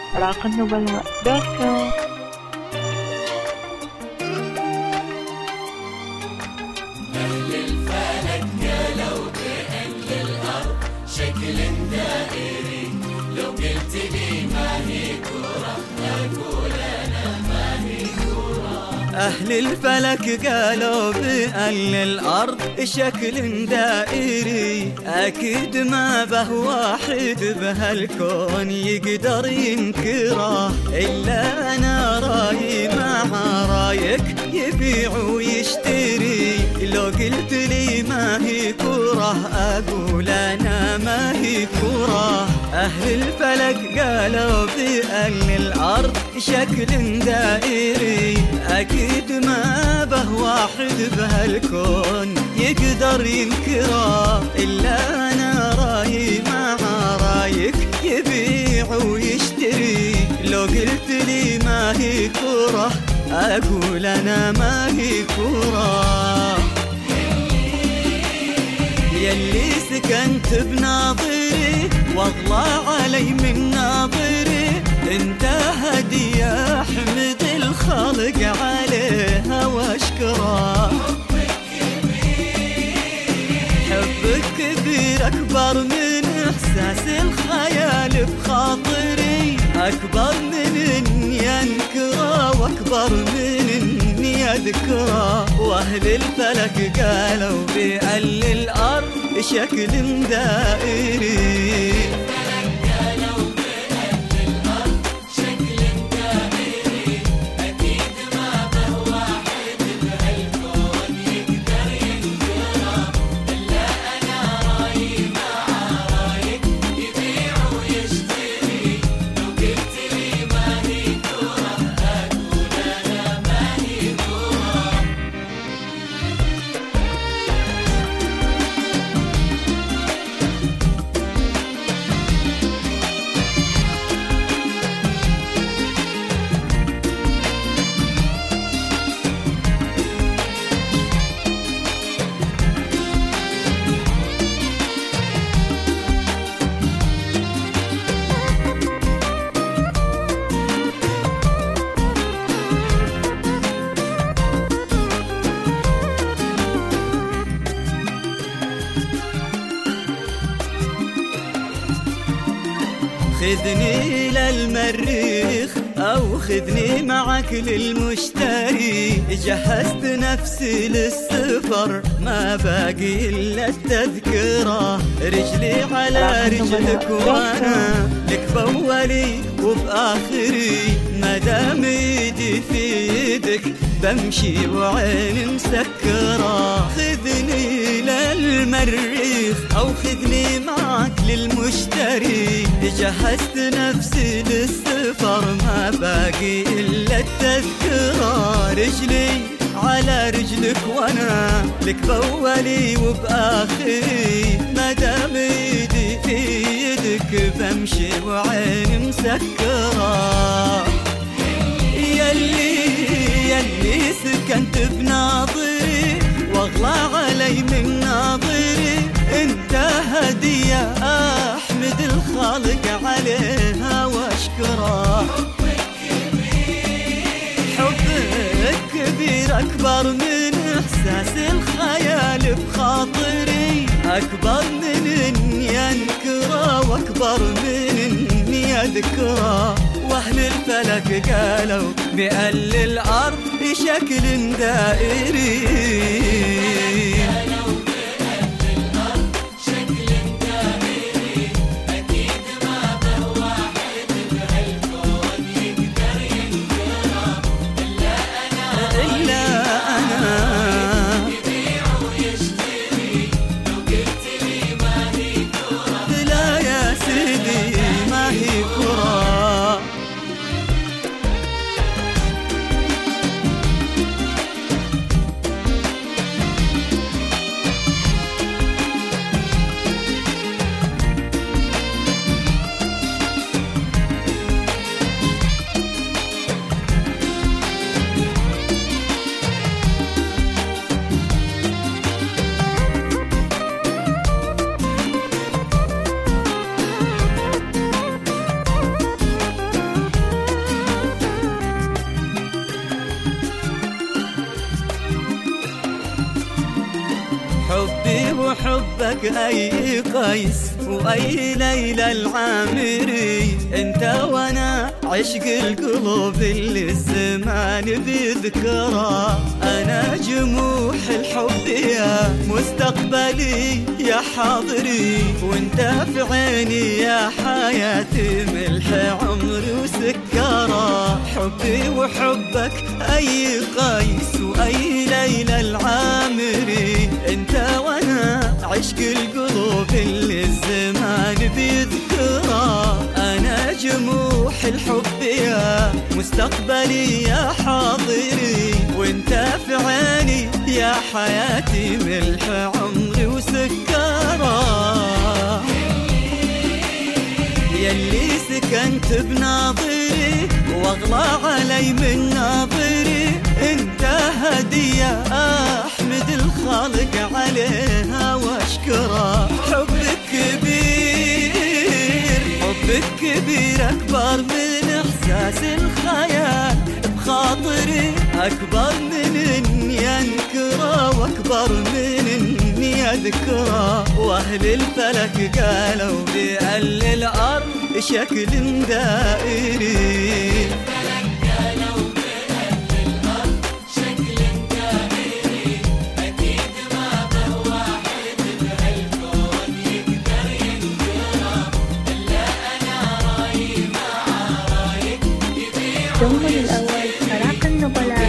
راقنبلاء.com. أهل الفلك قالوا بأن الأرض شكل دائري، لو قلت لي ما هي كرة أقول أنا ما هي كرة. أهل الفلك قالوا بأن الأرض شكل دائري، أكيد ما به واحد بهالكون يقدر ينكره، إلا أنا رايي مع رايك يبيع ويشتري، لو قلت لي ما هي كرة أقول أنا ما هي كرة. أهل الفلك قالوا بأن الأرض شكل دائري، أكيد ما به واحد بهالكون يقدر ينكره، إلا أنا رايي مع رايك يبيع ويشتري، لو قلت لي ما هي كرة أقول أنا ما هي كرة. يلي سكنت بناظري واغلى علي من ناظري، انت هدية احمد الخالق عليها واشكره. حبك كبير اكبر من احساس الخيال بخاطري، اكبر من اني انكره واكبر من اني اذكره. واهل الفلك قالوا بأن الارض شكل دائري، خذني للمريخ أو خذني معك للمشتري، جهزت نفسي للسفر ما باقي إلا التذكرة، رجلي على رجلك وأنا لك بأولي وبآخري، مادام ايدي في يدك بمشي وعيني مسكرة. خذني للمريخ أو خذني معك للمشتري، جهزت نفسي للسفر ما باقي إلا التذكرة، رجلي على رجلك وانا لك بأولي وبآخري، مادام ايدي في يدك بمشي وعيني مسكرة. يلي سكنت بناظري واغلى علي من ناظري، انت هدية احمد الخالق عليها واشكره. حبك كبير اكبر من احساس الخيال بخاطري، اكبر من اني انكره واكبر من اني اذكره. واهل الفلك قالوا بأن الارض بشكل دائري، قبرك أي قيس وأي ليلى العامري. انت وانا عشق القلوب اللي الزمان بذكرى. انا جموح الحب يا مستقبلي يا حاضري، وانت في عيني يا حياتي ملح عمري وسكرى. حبي وحبك أي قيس وأي ليلى العامري. انت وانا عشق القلوب اللي الزمان بيذكرى. انا جموح الحب يا مستقبلي يا حاضري، وانت في عيني يا حياتي ملح عمري وسكرى. يلي سكنت بناظري واغلى علي من ناظري. انت هدية احمد الخالق عليها واشكره. حبك كبير، حبك كبير اكبر من احساس الخيال بخاطري. اكبر من اني انكره واكبر من اني اذكره. واهل الفلك قالوا بأن للارض شكل دائري. الجمهور الأول فريق النبلاء